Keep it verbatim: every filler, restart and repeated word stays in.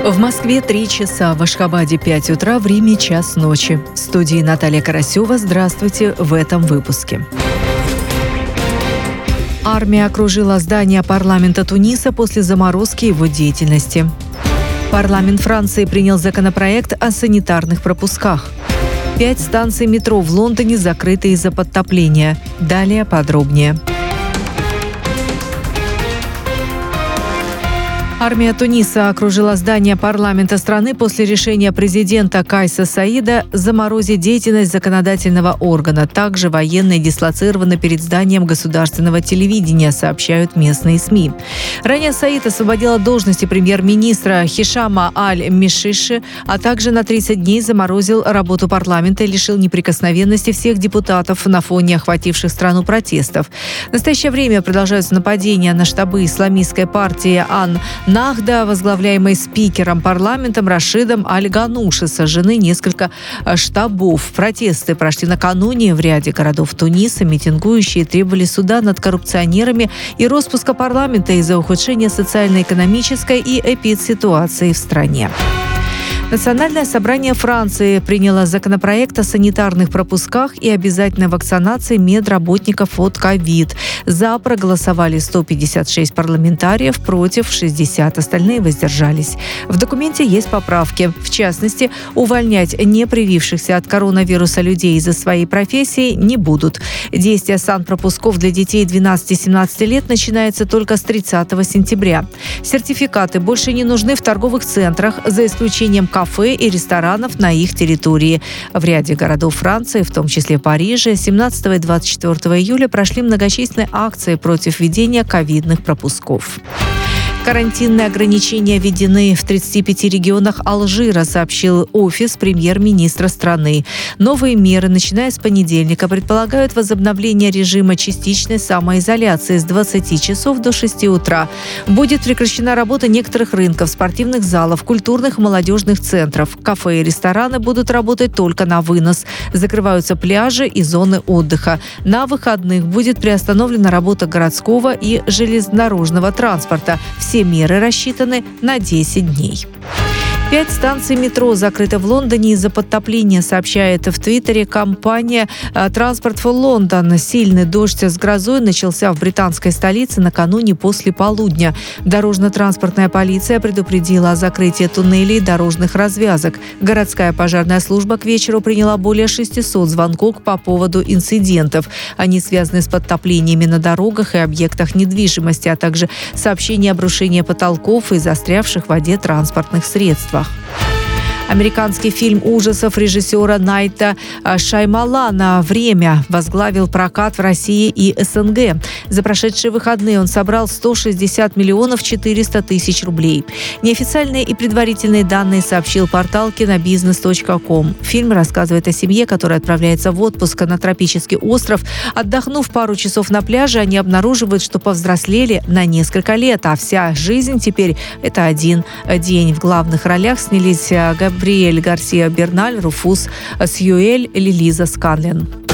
В Москве три часа, в Ашхабаде пять утра, в Риме час ночи. В студии Наталья Карасева. Здравствуйте в этом выпуске. Армия окружила здание парламента Туниса после заморозки его деятельности. Парламент Франции принял законопроект о санитарных пропусках. Пять станций метро в Лондоне закрыты из-за подтопления. Далее подробнее. Армия Туниса окружила здание парламента страны после решения президента Кайса Саида заморозить деятельность законодательного органа. Также военные дислоцированы перед зданием государственного телевидения, сообщают местные СМИ. Ранее Саид освободил от должности премьер-министра Хишама Аль-Мишиши, а также на тридцать дней заморозил работу парламента и лишил неприкосновенности всех депутатов на фоне охвативших страну протестов. В настоящее время продолжаются нападения на штабы исламистской партии Ан Нахда, возглавляемой спикером парламента Рашидом Аль-Гануши. Сожжены несколько штабов. Протесты прошли накануне в ряде городов Туниса. Митингующие требовали суда над коррупционерами и распуска парламента из-за ухудшения социально-экономической и эпидситуации в стране. Национальное собрание Франции приняло законопроект о санитарных пропусках и обязательной вакцинации медработников от ковид. За проголосовали сто пятьдесят шесть парламентариев, против шестьдесят, остальные воздержались. В документе есть поправки. В частности, увольнять не привившихся от коронавируса людей из-за своей профессии не будут. Действие санпропусков для детей двенадцати-семнадцати лет начинается только с тридцатого сентября. Сертификаты больше не нужны в торговых центрах, за исключением кафе и ресторанов на их территории. В ряде городов Франции, в том числе Париже, семнадцатого и двадцать четвёртого июля прошли многочисленные акции против введения ковидных пропусков. Карантинные ограничения введены в тридцати пяти регионах Алжира, сообщил офис премьер-министра страны. Новые меры, начиная с понедельника, предполагают возобновление режима частичной самоизоляции с двадцати часов до шести утра. Будет прекращена работа некоторых рынков, спортивных залов, культурных и молодежных центров. Кафе и рестораны будут работать только на вынос. Закрываются пляжи и зоны отдыха. На выходных будет приостановлена работа городского и железнодорожного транспорта. Все меры рассчитаны на десять дней. Пять станций метро закрыты в Лондоне из-за подтопления, сообщает в Твиттере компания Transport for London. Сильный дождь с грозой начался в британской столице накануне после полудня. Дорожно-транспортная полиция предупредила о закрытии туннелей и дорожных развязок. Городская пожарная служба к вечеру приняла более шестисот звонков по поводу инцидентов. Они связаны с подтоплениями на дорогах и объектах недвижимости, а также сообщения обрушения потолков и застрявших в воде транспортных средств. Американский фильм ужасов режиссера Найта Шаймалана «Время» возглавил прокат в России и СНГ. За прошедшие выходные он собрал сто шестьдесят миллионов четыреста тысяч рублей. Неофициальные и предварительные данные сообщил портал кинобизнес точка ком. Фильм рассказывает о семье, которая отправляется в отпуск на тропический остров. Отдохнув пару часов на пляже, они обнаруживают, что повзрослели на несколько лет, а вся жизнь теперь – это один день. В главных ролях снялись Габриэль Гарсия Берналь, Руфус Сьюэль, Лиза Сканлен.